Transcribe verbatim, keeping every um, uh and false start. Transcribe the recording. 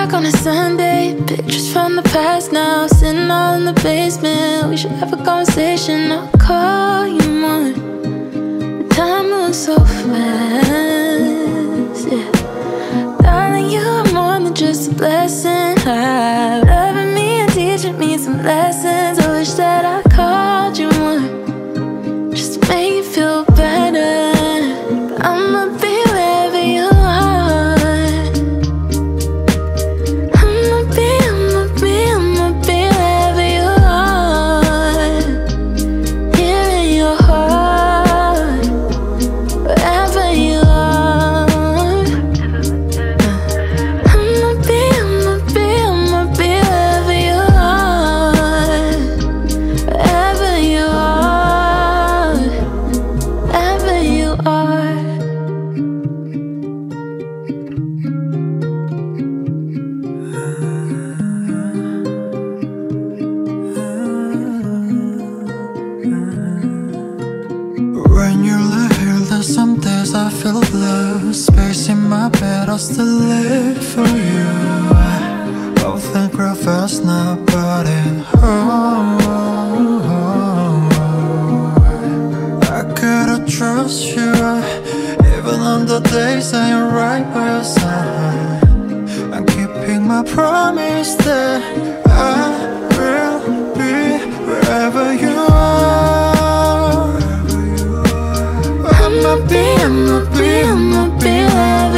back on a Sunday, pictures from the past now, sitting all in the basement. We should have a conversation. I'll call you more. The time moves so fast, yeah. Darling, you are more than just a blessing. I'm loving me and teaching me some lessons. I wish that I called you more, just to make you feel better. But I'ma be wherever you are. I'ma be, I'ma be, I'ma be wherever you are. Here in your heart, wherever you are. I'ma be, I'ma be, I'ma be wherever you are. Wherever you are, wherever you are. When you lie here, there's some days I feel blue. Space in my bed, I'll still live for you. Don't think real fast now, but it I gotta trust you, even on the days I ain't right by your side. I'm keeping my promise that I will be wherever you are. I'ma be, I'ma be, I'ma be wherever